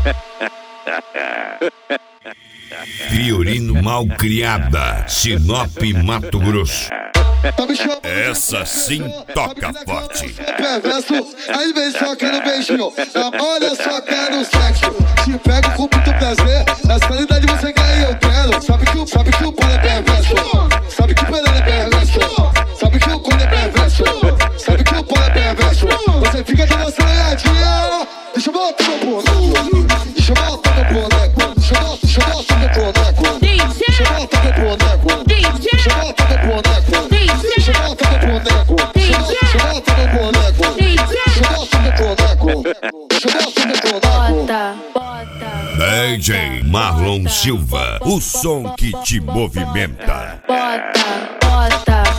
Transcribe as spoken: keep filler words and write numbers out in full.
Fiorino Malcriada, Sinop, Mato Grosso. Essa sim toca forte. Perverso, aí vem só que no beijinho. Olha só que no sexo. Te pego com muito prazer. Nessa qualidade você ganha, eu quero. Sabe que o, sabe que o pano é perverso. Sabe que o pano é perverso. Sabe que o cone é perverso. Sabe que o pano é perverso. Você fica dando essa olhadinha. Deixa eu botar no boneco. Deixa eu botar no boneco. Deixa eu botar, deixa eu botar no boneco. Deixa eu botar no boneco. Deixa eu botar no boneco. Deixa eu botar no boneco. Deixa eu botar no boneco. Deixa eu botar no boneco. Deixa eu botar no boneco. Bota, bota. D J Marlon Silva, o som que te movimenta. Bota, bota.